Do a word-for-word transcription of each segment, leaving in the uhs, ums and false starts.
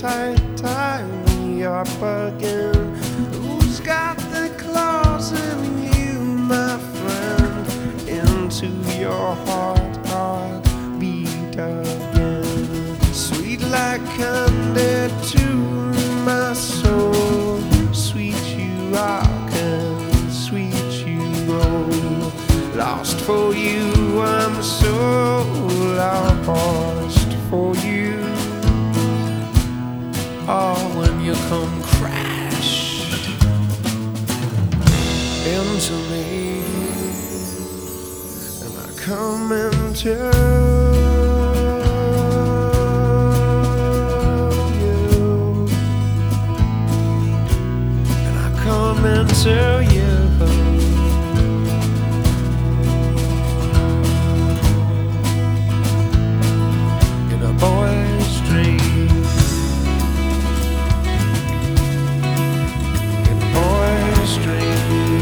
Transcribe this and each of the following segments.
tight, tie me up again. Who's got the claws in you, my friend? Into your heart, heart beat again. Sweet like candy to my soul. Sweet you are, and sweet you roll. Lost for you, I'm so lost for you. Oh, when you come crash into me, and I come into you, and I come into you. Boy's dream, in a boy's dream.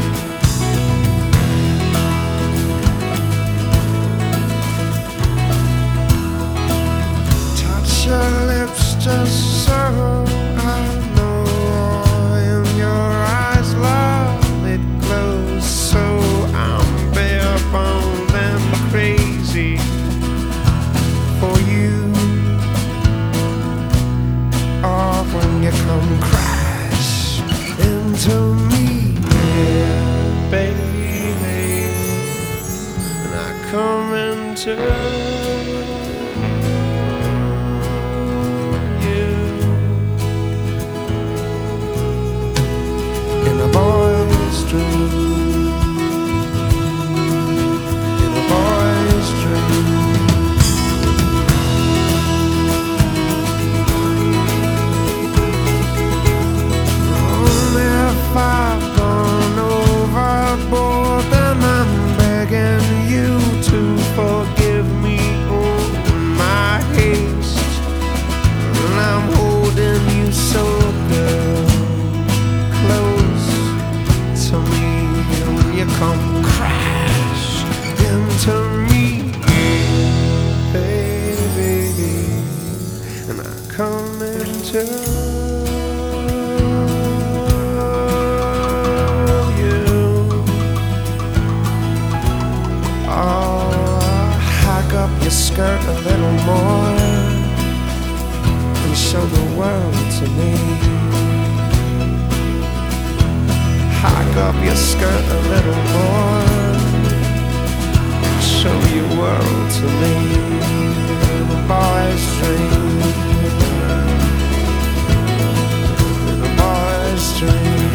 Touch your lips just so I know. In your eyes, love, it glows so. I'm bare boned and crazy for you. When you come crash into me, yeah, baby, and I come into you in a boy's dream, in a boy's dream. I've gone overboard, then I'm begging you to forgive me all my haste. And I'm holding you so, girl, close to me. When you come crash into me, baby, and I come into your skirt a little more and show the world to me. Hike up your skirt a little more and show your world to me. In a boy's dream, in a boy's dream.